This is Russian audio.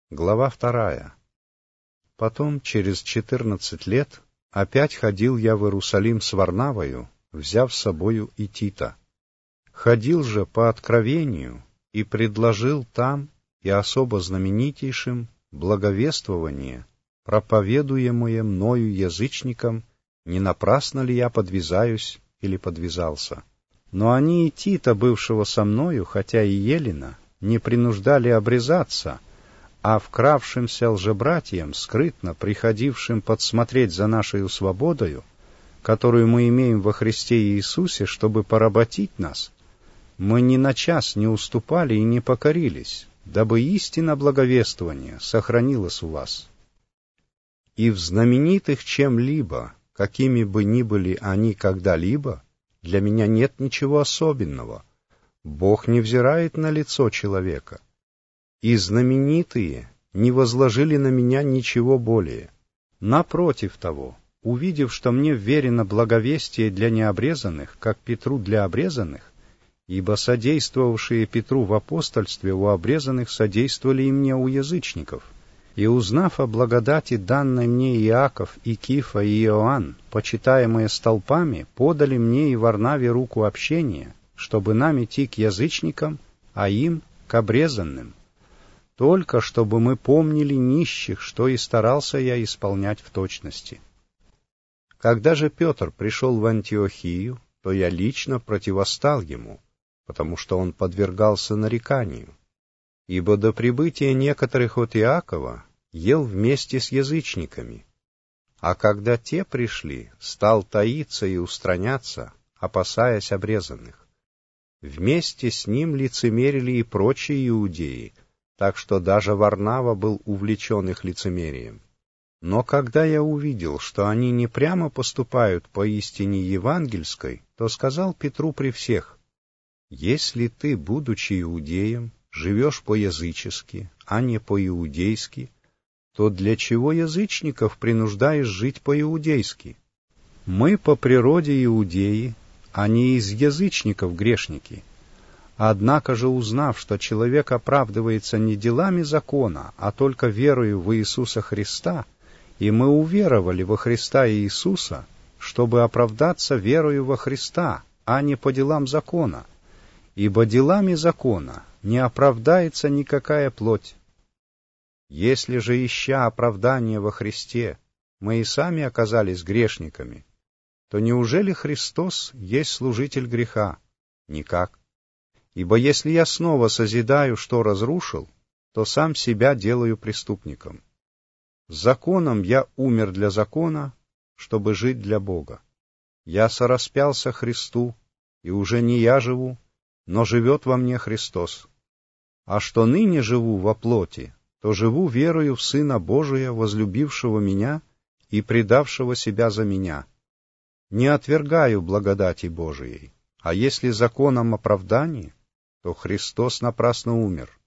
Глава 2. Потом, через 14 лет, опять ходил я в Иерусалим с Варнавою, взяв с собою и Тита. Ходил же по откровению и предложил там и особо знаменитейшим благовествование, проповедуемое мною язычникам, не напрасно ли я подвязаюсь или подвязался. Но они и Тита, бывшего со мною, хотя и Елена, не принуждали обрезаться, а вкравшимся лжебратьям, скрытно приходившим подсмотреть за нашей свободою, которую мы имеем во Христе Иисусе, чтобы поработить нас, мы ни на час не уступали и не покорились, дабы истина благовествования сохранилась у вас. И в знаменитых чем-либо, какими бы ни были они когда-либо, для меня нет ничего особенного. Бог не взирает на лицо человека. И знаменитые не возложили на меня ничего более. Напротив того, увидев, что мне вверено благовестие для необрезанных, как Петру для обрезанных, ибо содействовавшие Петру в апостольстве у обрезанных содействовали и мне у язычников, и узнав о благодати, данной мне Иаков, и Кифа, и Иоанн, почитаемые столпами, подали мне и Варнаве руку общения, чтобы нам идти к язычникам, а им к обрезанным, только чтобы мы помнили нищих, что и старался я исполнять в точности. Когда же Петр пришел в Антиохию, то я лично противостал ему, потому что он подвергался нареканию, ибо до прибытия некоторых от Иакова ел вместе с язычниками, а когда те пришли, стал таиться и устраняться, опасаясь обрезанных. Вместе с ним лицемерили и прочие иудеи, так что даже Варнава был увлечен их лицемерием. Но когда я увидел, что они не прямо поступают по истине евангельской, то сказал Петру при всех: «Если ты, будучи иудеем, живешь по-язычески, а не по-иудейски, то для чего язычников принуждаешь жить по-иудейски? Мы по природе иудеи, а не из язычников грешники. Однако же, узнав, что человек оправдывается не делами закона, а только верою в Иисуса Христа, и мы уверовали во Христа Иисуса, чтобы оправдаться верою во Христа, а не по делам закона, ибо делами закона не оправдается никакая плоть. Если же, ища оправдания во Христе, мы и сами оказались грешниками, то неужели Христос есть служитель греха? Никак. Ибо если я снова созидаю, что разрушил, то сам себя делаю преступником. Законом я умер для закона, чтобы жить для Бога. Я сораспялся Христу, и уже не я живу, но живет во мне Христос. А что ныне живу во плоти, то живу верою в Сына Божия, возлюбившего меня и предавшего себя за меня. Не отвергаю благодати Божией, а если законом оправдания, то Христос напрасно умер.